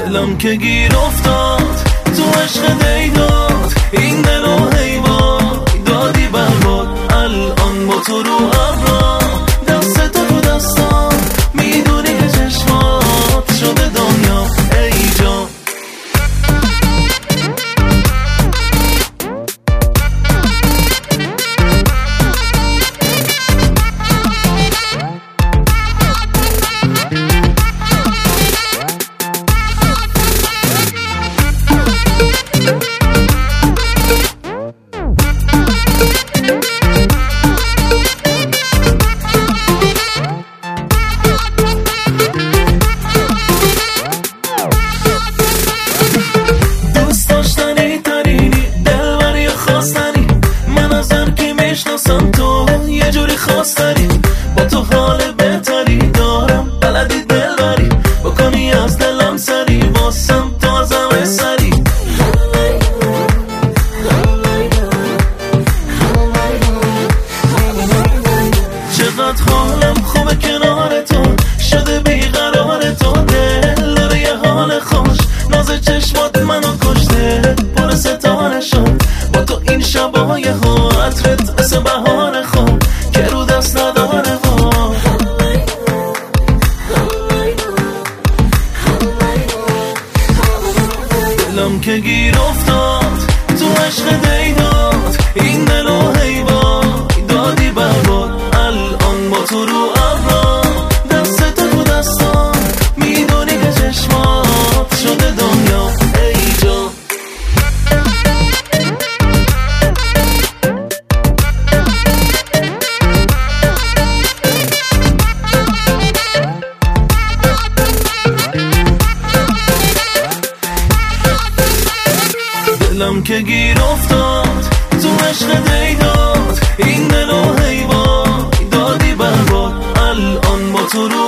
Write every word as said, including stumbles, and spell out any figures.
دلم که گیر افتاد تو عشق دیداد، این دل و حیوان دادی برباد. الان با تو رو ابرا، دست تو تو دستان، میدونی که چشمات شده دنیا ای جان. تو یه جوری خواستری، با تو حال بهتری دارم، بلدی دل بری بکنی از دلم سری، واسم تو از همه سری. چقدر حالم خوبه کنار تو، شده بیقرار تو، دل داره یه حال خوش، ناز چشمات منو کشته، پر ستاره شد با تو این شبای ها، عطرت مثل بهار خوب که رو دست نداره ها. دلم که گیر افتاد تو عشق دیداد، این دل و حیوان دادی برباد. الان با تو رو ابرا، دست تو تو دستان، میدونی که چشمات شده دنیا ای جان. دلم که گیر افتاد تو عشق دیداد، این دل و حیوان دادی برباد. الان با تو رو